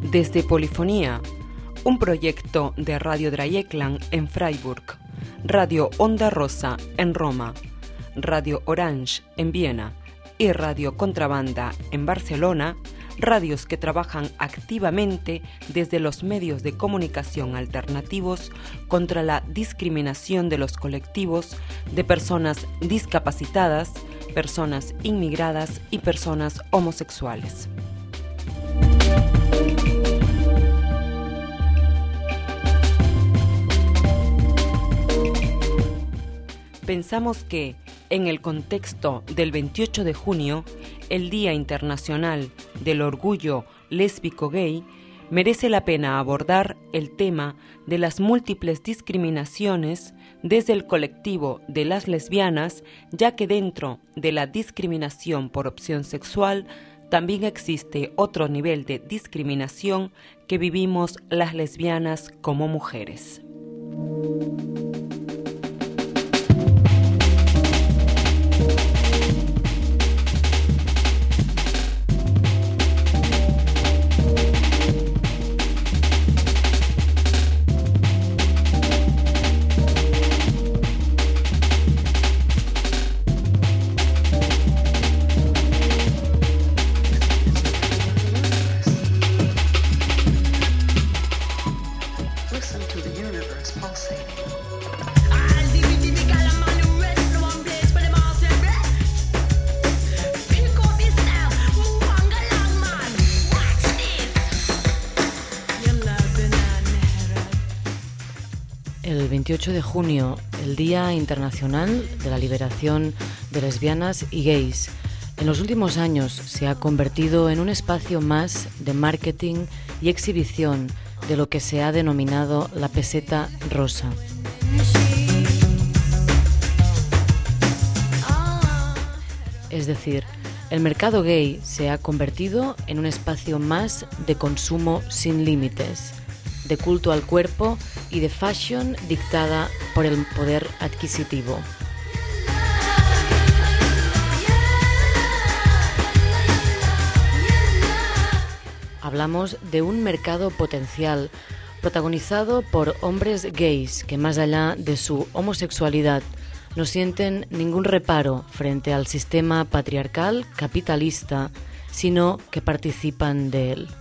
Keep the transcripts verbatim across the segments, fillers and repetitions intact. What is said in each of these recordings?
Desde Polifonía, un proyecto de Radio Dreieckland en Freiburg, Radio Onda Rosa en Roma, Radio Orange en Viena y Radio Contrabanda en Barcelona, radios que trabajan activamente desde los medios de comunicación alternativos contra la discriminación de los colectivos de personas discapacitadas, personas inmigradas y personas homosexuales. Pensamos que, en el contexto del veintiocho de junio, el Día Internacional del Orgullo Lésbico-Gay, merece la pena abordar el tema de las múltiples discriminaciones desde el colectivo de las lesbianas, ya que dentro de la discriminación por opción sexual también existe otro nivel de discriminación que vivimos las lesbianas como mujeres. El veintiocho de junio, el Día Internacional de la Liberación de Lesbianas y Gays, en los últimos años se ha convertido en un espacio más de marketing y exhibición de lo que se ha denominado la peseta rosa. Es decir, el mercado gay se ha convertido en un espacio más de consumo sin límites, de culto al cuerpo y de fashion dictada por el poder adquisitivo. Hablamos de un mercado potencial protagonizado por hombres gays que, más allá de su homosexualidad, no sienten ningún reparo frente al sistema patriarcal capitalista, sino que participan de él.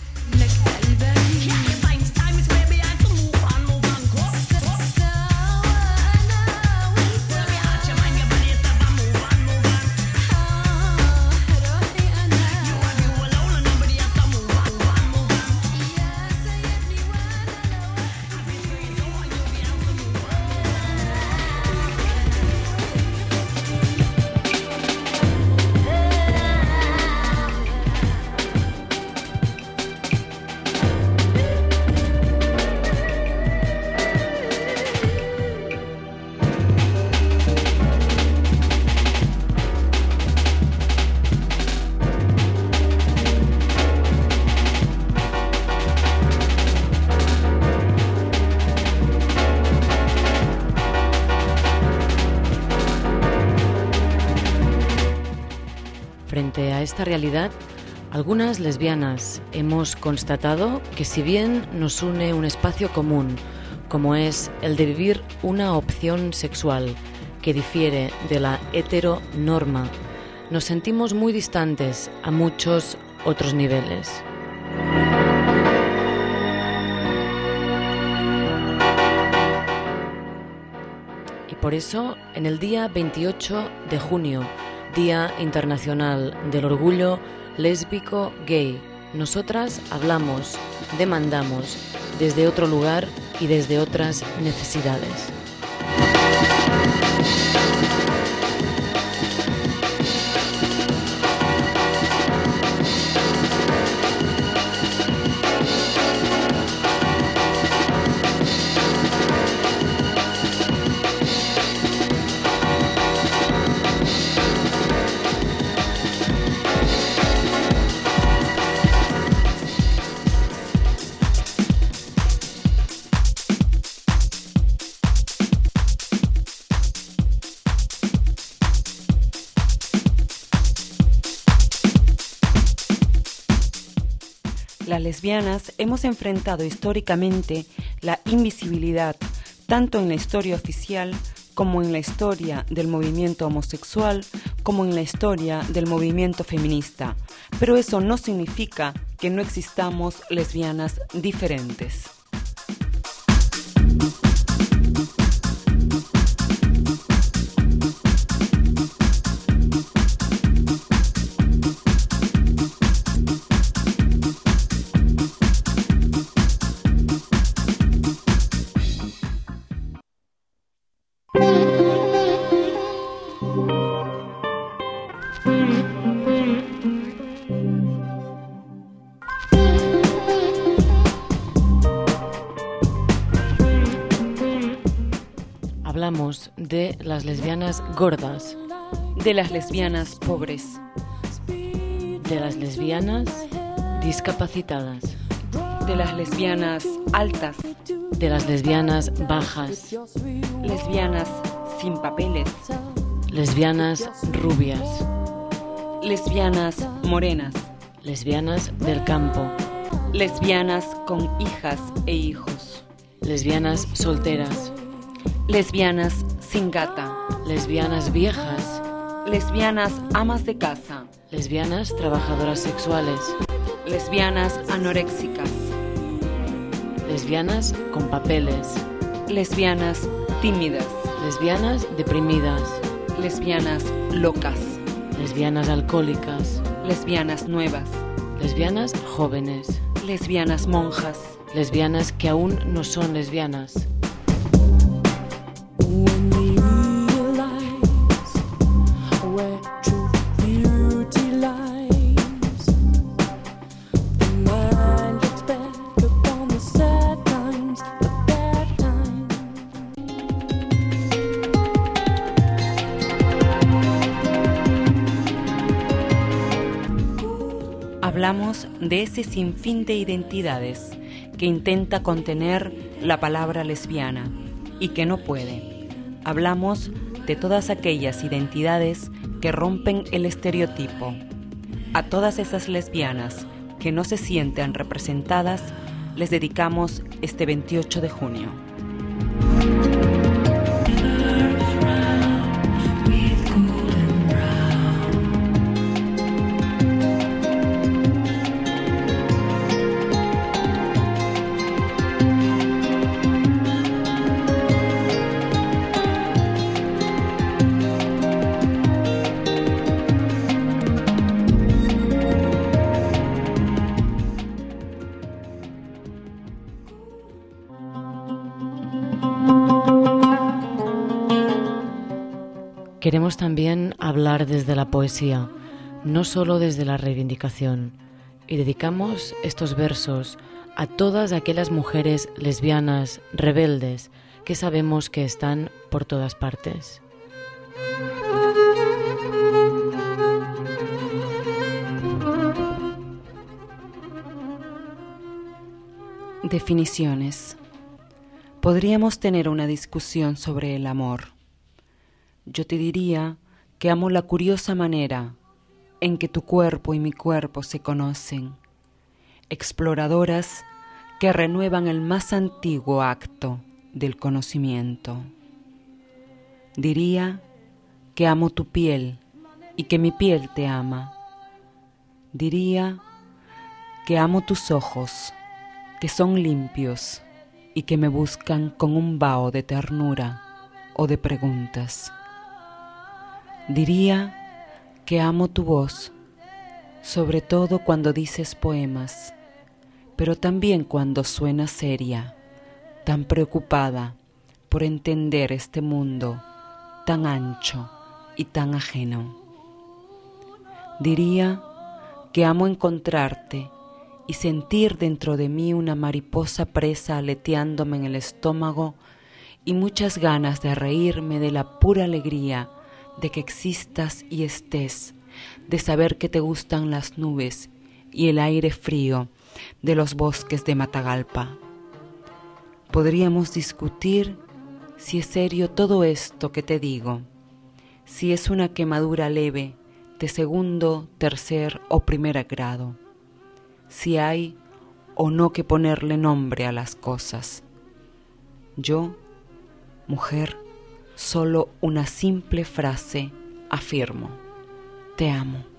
Frente a esta realidad, algunas lesbianas hemos constatado que, si bien nos une un espacio común, como es el de vivir una opción sexual que difiere de la heteronorma, nos sentimos muy distantes a muchos otros niveles. Y por eso, en el día veintiocho de junio, Día Internacional del Orgullo Lésbico Gay, nosotras hablamos, demandamos desde otro lugar y desde otras necesidades. Las lesbianas hemos enfrentado históricamente la invisibilidad, tanto en la historia oficial como en la historia del movimiento homosexual, como en la historia del movimiento feminista. Pero eso no significa que no existamos lesbianas diferentes. Hablamos de las lesbianas gordas, de las lesbianas pobres, de las lesbianas discapacitadas, de las lesbianas altas, de las lesbianas bajas, lesbianas sin papeles, lesbianas rubias, lesbianas morenas, lesbianas del campo, lesbianas con hijas e hijos, lesbianas solteras, lesbianas sin gata, lesbianas viejas, lesbianas amas de casa, lesbianas trabajadoras sexuales, lesbianas anoréxicas, lesbianas con papeles, lesbianas tímidas, lesbianas deprimidas, lesbianas locas, lesbianas alcohólicas, lesbianas nuevas, lesbianas jóvenes, lesbianas monjas, lesbianas que aún no son lesbianas. Hablamos de ese sinfín de identidades que intenta contener la palabra lesbiana y que no puede. Hablamos de todas aquellas identidades que rompen el estereotipo. A todas esas lesbianas que no se sienten representadas, les dedicamos este veintiocho de junio. Queremos también hablar desde la poesía, no solo desde la reivindicación, y dedicamos estos versos a todas aquellas mujeres lesbianas rebeldes que sabemos que están por todas partes. Definiciones. Podríamos tener una discusión sobre el amor. Yo te diría que amo la curiosa manera en que tu cuerpo y mi cuerpo se conocen, exploradoras que renuevan el más antiguo acto del conocimiento. Diría que amo tu piel y que mi piel te ama. Diría que amo tus ojos, que son limpios y que me buscan con un vaho de ternura o de preguntas. Diría que amo tu voz, sobre todo cuando dices poemas, pero también cuando suena seria, tan preocupada por entender este mundo tan ancho y tan ajeno. Diría que amo encontrarte y sentir dentro de mí una mariposa presa aleteándome en el estómago y muchas ganas de reírme de la pura alegría de que existas y estés, de saber que te gustan las nubes y el aire frío de los bosques de Matagalpa. Podríamos discutir si es serio todo esto que te digo, si es una quemadura leve de segundo, tercer o primer grado, si hay o no que ponerle nombre a las cosas. Yo, mujer, solo una simple frase afirmo: te amo.